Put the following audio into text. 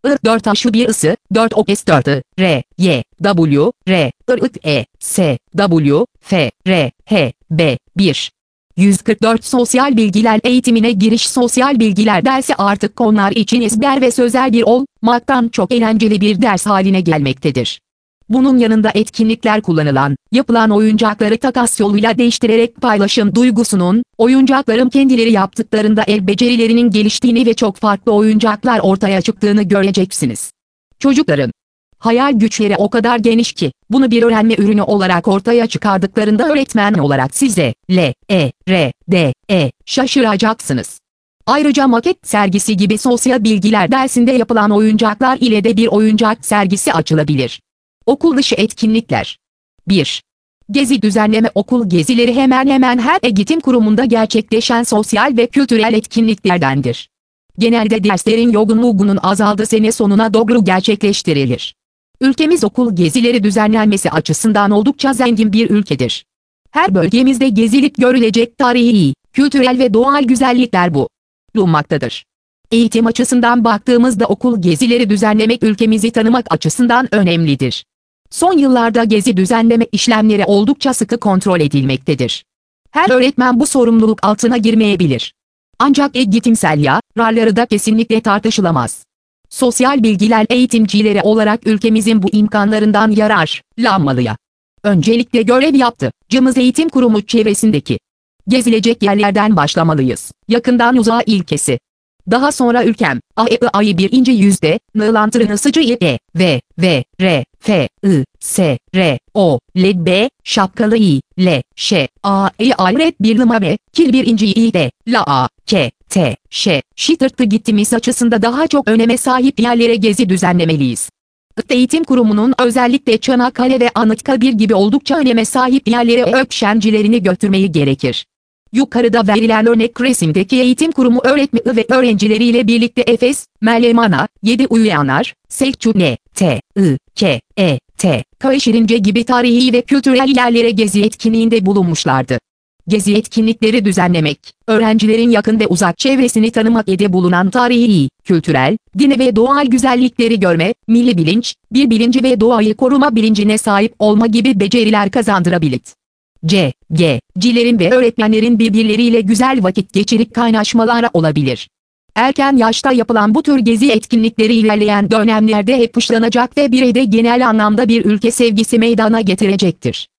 4 aşı 1 ısı, 4 okes 4 R, Y, W, R, I, S, W, F, R, H, B, 1. 144 Sosyal bilgiler eğitimine giriş. Sosyal bilgiler dersi artık onlar için ezber ve sözel bir olmaktan çok eğlenceli bir ders haline gelmektedir. Bunun yanında etkinlikler kullanılan, yapılan oyuncakları takas yoluyla değiştirerek paylaşım duygusunun, oyuncakların kendileri yaptıklarında el becerilerinin geliştiğini ve çok farklı oyuncaklar ortaya çıktığını göreceksiniz. Çocukların hayal güçleri o kadar geniş ki, bunu bir öğrenme ürünü olarak ortaya çıkardıklarında öğretmen olarak size, şaşıracaksınız. Ayrıca maket sergisi gibi sosyal bilgiler dersinde yapılan oyuncaklar ile de bir oyuncak sergisi açılabilir. Okul dışı etkinlikler. 1. Gezi düzenleme. Okul gezileri hemen hemen her eğitim kurumunda gerçekleşen sosyal ve kültürel etkinliklerdendir. Genelde derslerin yoğunluğunun azaldığı sene sonuna doğru gerçekleştirilir. Ülkemiz okul gezileri düzenlenmesi açısından oldukça zengin bir ülkedir. Her bölgemizde gezilip görülecek tarihi, kültürel ve doğal güzellikler bulunmaktadır. Eğitim açısından baktığımızda okul gezileri düzenlemek ülkemizi tanımak açısından önemlidir. Son yıllarda gezi düzenleme işlemleri oldukça sıkı kontrol edilmektedir. Her öğretmen bu sorumluluk altına girmeyebilir. Ancak eğitimsel yararları da kesinlikle tartışılamaz. Sosyal bilgiler eğitimcileri olarak ülkemizin bu imkanlarından yararlanmalıya. Öncelikle görev yaptığımız eğitim kurumu çevresindeki gezilecek yerlerden başlamalıyız. Yakından uzağa ilkesi. Daha sonra ülkem, ayı birinci yüzde, nılantırını sıcı V, R, F, I, S, R, O, L, B, şapkalı I, L, Ş, A, ayret bir lima B, kil birinci I, D, La, A, K, T, Ş, şitırtı gittiğimiz açısında daha çok öneme sahip yerlere gezi düzenlemeliyiz. Eğitim kurumunun özellikle Çanakkale ve Anıtkabir gibi oldukça öneme sahip yerlere öğrencilerini götürmeyi gerekir. Yukarıda verilen örnek resimdeki eğitim kurumu öğretmeni ve öğrencileriyle birlikte Efes, Meryem Ana, 7 Uyuyanlar, Selçuk N, T, I, K, E, T, Köy Şirince gibi tarihi ve kültürel yerlere gezi etkinliğinde bulunmuşlardı. Gezi etkinlikleri düzenlemek, öğrencilerin yakın ve uzak çevresini tanımak ile bulunan tarihi, kültürel, dini ve doğal güzellikleri görme, milli bilinç, bir bilinci ve doğayı koruma bilincine sahip olma gibi beceriler kazandırabilir. Cilerin ve öğretmenlerin birbirleriyle güzel vakit geçirip kaynaşmalara olabilir. Erken yaşta yapılan bu tür gezi etkinlikleri ilerleyen dönemlerde hep puşlanacak ve bireyde genel anlamda bir ülke sevgisi meydana getirecektir.